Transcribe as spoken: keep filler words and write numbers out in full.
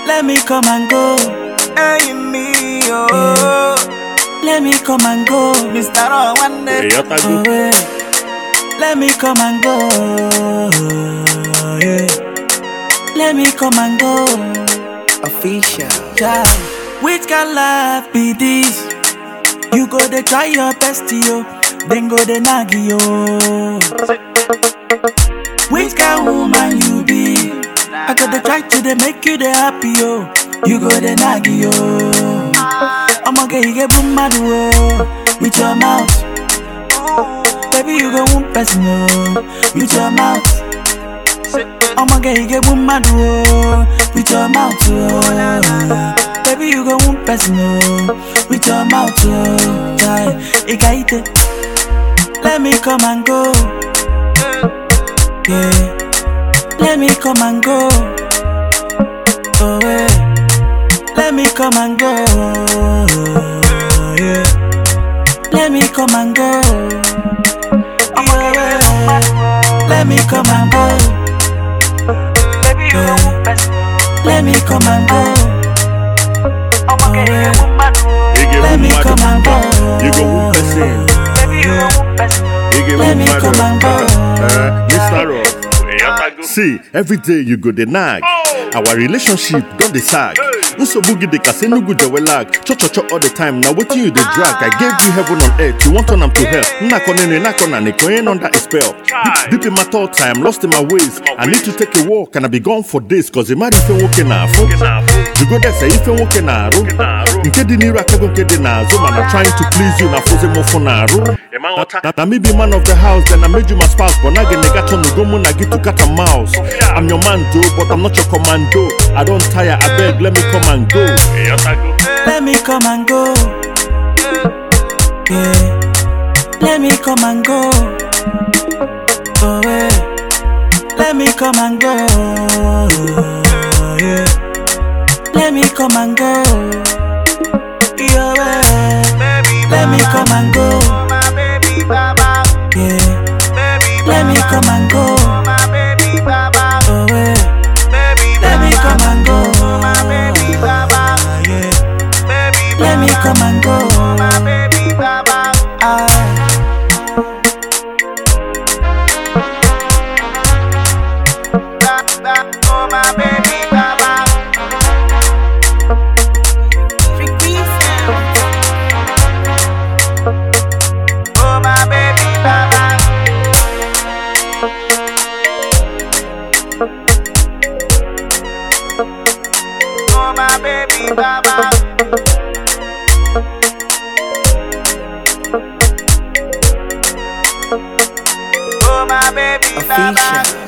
Let me come and go. Hey, me, oh. Let me come and go. Mister One day. Oh, yeah. Let me come and go. Yeah. Let me come and go. Official. Yeah. Which kind life be this? You go they try your best, yo. Then go they nag yo. Which kind woman you be? I got to try to they make you the happy, yo. You go they nag yo. I'ma get you get boom mad with your mouth. Baby you go one person with your mouth. I'ma get you get boom mad with your mouth. Baby you go one person with your mouth. Ikaite. Let me come and go. Yeah. Let me come and go. Oh yeah. Let me come and go. Yeah. Let me come and go. Yeah. Let me come and go. Yeah. Let me come and go. Oh yeah. Let me come and go. You go one person. Let me come and go. Mister Ross. See, every day you go the nag. Our relationship don't the sag. Unso boogie the casino go the lag. Cho cho cho all the time. Now what you the drag? I gave you heaven on earth. You want on them to hell. Knock on any knock on and going under a spell. Deep, deep in my thoughts, I am lost in my ways. I need to take a walk and I be gone for this. Cause the man if you walking now. You go there say if you walking now. Nkedi ni rakago nkedi na zo man I'm trying to please you na froze mo for na ro. Na me be man of the house then I made you my spouse. But now get nigga turn go mo na get to cat a mouse. I'm your man though, but I'm not your commando. I don't tire, I beg, let me come and go. Let me come and go. Yeah. Let me come and go. Oh yeah. Let me come and go. Yeah. Let me come and go. Yeah. Let me come and go. Yeah. Let me come and go. Oh yeah. Let me come and go. Yeah. Let me come and go. Ah. Oh my baby baba. Oh my baby baba.